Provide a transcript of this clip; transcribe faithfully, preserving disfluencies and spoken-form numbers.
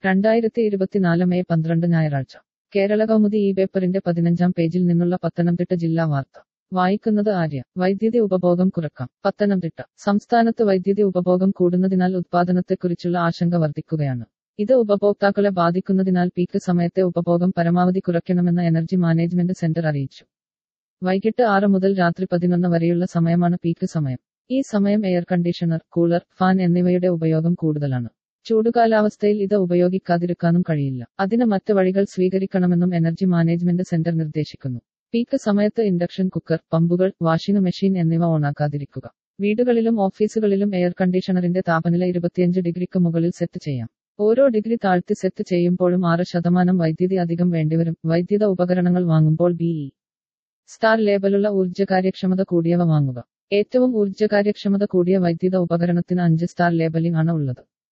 രണ്ടായിരത്തി ഇരുപത്തിനാല് മെയ് പന്ത്രണ്ട് ഞായറാഴ്ച കേരള കൗമുദി ഈ പേപ്പറിന്റെ പതിനഞ്ചാം പേജിൽ നിന്നുള്ള പത്തനംതിട്ട ജില്ലാ വാർത്ത വായിക്കുന്നത് ആര്യ. വൈദ്യുതി ഉപഭോഗം കുറക്കാം. പത്തനംതിട്ട. സംസ്ഥാനത്ത് വൈദ്യുതി ഉപഭോഗം കൂടുന്നതിനാൽ ഉത്പാദനത്തെക്കുറിച്ചുള്ള ആശങ്ക വർദ്ധിക്കുകയാണ്. ഇത് ഉപഭോക്താക്കളെ ബാധിക്കുന്നതിനാൽ പീക്ക് സമയത്തെ ഉപഭോഗം പരമാവധി കുറയ്ക്കണമെന്ന് എനർജി മാനേജ്മെന്റ് സെന്റർ അറിയിച്ചു. വൈകിട്ട് ആറ് മുതൽ രാത്രി പതിനൊന്ന് വരെയുള്ള സമയമാണ് പീക്ക് സമയം. ഈ സമയം എയർ കണ്ടീഷണർ, കൂളർ, ഫാൻ എന്നിവയുടെ ഉപയോഗം കൂടുതലാണ്. ചൂടുകാലാവസ്ഥയിൽ ഇത് ഉപയോഗിക്കാതിരിക്കാനും കഴിയില്ല. അതിന് മറ്റ് വഴികൾ സ്വീകരിക്കണമെന്നും എനർജി മാനേജ്മെന്റ് സെന്റർ നിർദ്ദേശിക്കുന്നു. പീക്ക് സമയത്ത് ഇൻഡക്ഷൻ കുക്കർ, പമ്പുകൾ, വാഷിംഗ് മെഷീൻ എന്നിവ ഓണാക്കാതിരിക്കുക. വീടുകളിലും ഓഫീസുകളിലും എയർ കണ്ടീഷണറിന്റെ താപനില ഇരുപത്തിയഞ്ച് ഡിഗ്രിക്ക് മുകളിൽ സെറ്റ് ചെയ്യാം. ഓരോ ഡിഗ്രി താഴ്ത്തി സെറ്റ് ചെയ്യുമ്പോഴും ആറ് ശതമാനം വൈദ്യുതി അധികം വേണ്ടിവരും. വൈദ്യുത ഉപകരണങ്ങൾ വാങ്ങുമ്പോൾ ബി ഇ സ്റ്റാർ ലേബലുള്ള ഊർജ്ജകാര്യക്ഷമത കൂടിയവ വാങ്ങുക. ഏറ്റവും ഊർജ്ജകാര്യക്ഷമത കൂടിയ വൈദ്യുത ഉപകരണത്തിന് അഞ്ച് സ്റ്റാർ ലേബലിംഗ് ആണ് ഉള്ളത്.